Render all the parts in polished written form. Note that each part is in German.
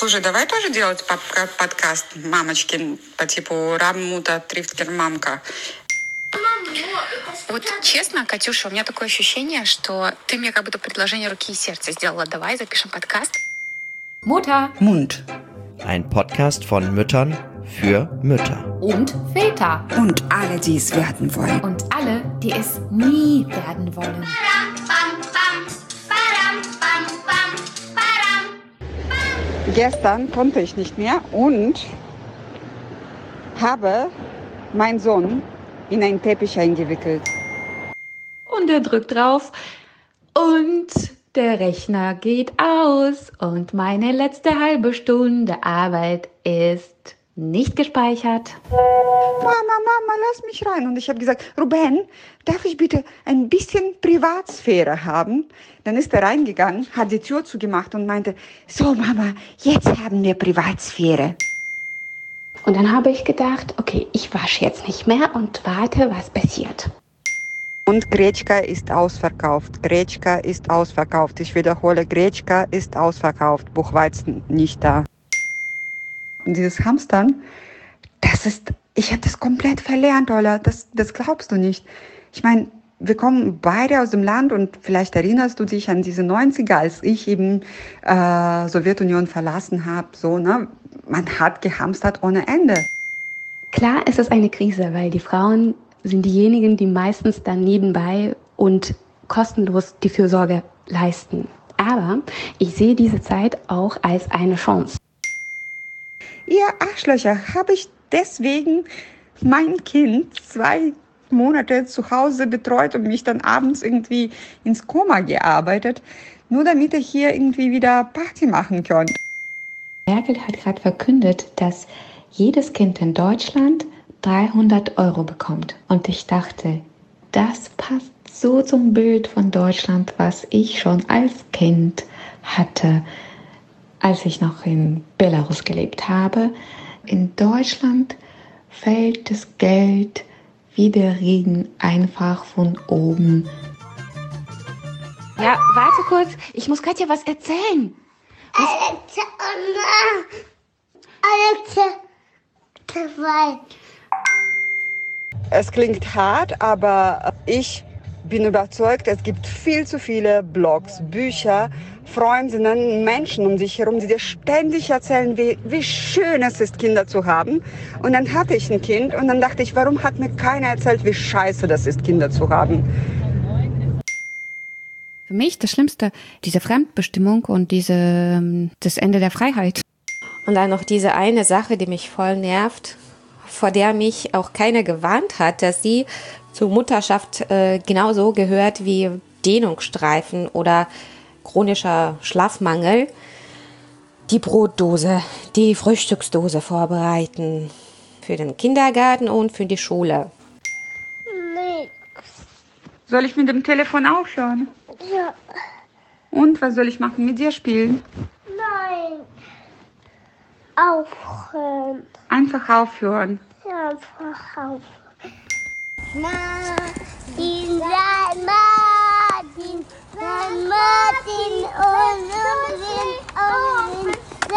Слушай, давай тоже делать подкаст «Мамочкин» по типу «Рам-мута трифт мамка». Вот честно, Катюша, у меня такое ощущение, что ты мне как будто предложение руки и сердца сделала. Давай запишем подкаст. Mutter. Mund. Ein Podcast von Müttern für Mütter. Und Väter. Und alle, die es werden wollen. Und alle, die es nie werden wollen. Gestern konnte ich nicht mehr und habe meinen Sohn in einen Teppich eingewickelt. Und er drückt drauf und der Rechner geht aus und meine letzte halbe Stunde Arbeit ist nicht gespeichert. Mama, lass mich rein. Und ich habe gesagt, Ruben, darf ich bitte ein bisschen Privatsphäre haben? Dann ist er reingegangen, hat die Tür zugemacht und meinte, so Mama, jetzt haben wir Privatsphäre. Und dann habe ich gedacht, okay, ich wasche jetzt nicht mehr und warte, was passiert. Und Gretschka ist ausverkauft. Gretschka ist ausverkauft. Ich wiederhole, Gretschka ist ausverkauft. Buchweizen nicht da. Und dieses Hamstern, ich habe das komplett verlernt, Ola. Das glaubst du nicht. Ich meine, wir kommen beide aus dem Land und vielleicht erinnerst du dich an diese 90er, als ich eben Sowjetunion verlassen habe. So, ne? Man hat gehamstert ohne Ende. Klar ist es eine Krise, weil die Frauen sind diejenigen, die meistens dann nebenbei und kostenlos die Fürsorge leisten. Aber ich sehe diese Zeit auch als eine Chance. Ihr Arschlöcher, habe ich deswegen mein Kind 2 Monate zu Hause betreut und mich dann abends irgendwie ins Koma gearbeitet, nur damit ihr hier irgendwie wieder Party machen könnt. Merkel hat gerade verkündet, dass jedes Kind in Deutschland 300 € bekommt. Und ich dachte, das passt so zum Bild von Deutschland, was ich schon als Kind hatte, als ich noch in Belarus gelebt habe. In Deutschland fällt das Geld wie der Regen einfach von oben. Ja, warte kurz, ich muss Katja was erzählen. Es klingt hart, aber ich bin überzeugt, es gibt viel zu viele Blogs, Bücher, Freundinnen, Menschen um sich herum, die dir ständig erzählen, wie schön es ist, Kinder zu haben. Und dann hatte ich ein Kind und dann dachte ich, warum hat mir keiner erzählt, wie scheiße das ist, Kinder zu haben? Für mich das Schlimmste, diese Fremdbestimmung und das Ende der Freiheit. Und dann noch diese eine Sache, die mich voll nervt, vor der mich auch keiner gewarnt hat, dass sie zur Mutterschaft genauso gehört wie Dehnungsstreifen oder chronischer Schlafmangel. Die Brotdose, die Frühstücksdose vorbereiten für den Kindergarten und für die Schule. Soll ich mit dem Telefon aufhören? Ja. Und was soll ich machen? Mit dir spielen? Nein. Aufhören. Einfach aufhören. Ja, einfach aufhören. Martin, sein Martin, sein Martin, und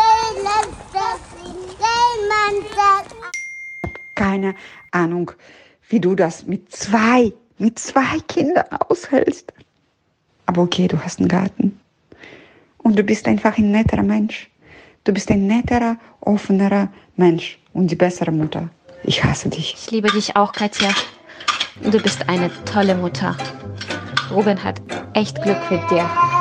keine Ahnung, wie du das mit zwei Kindern aushältst. Aber okay, du hast einen Garten. Und du bist einfach ein netterer Mensch. Du bist ein netterer, offenerer Mensch und die bessere Mutter. Ich hasse dich. Ich liebe dich auch, Katja. Du bist eine tolle Mutter. Ruben hat echt Glück mit dir.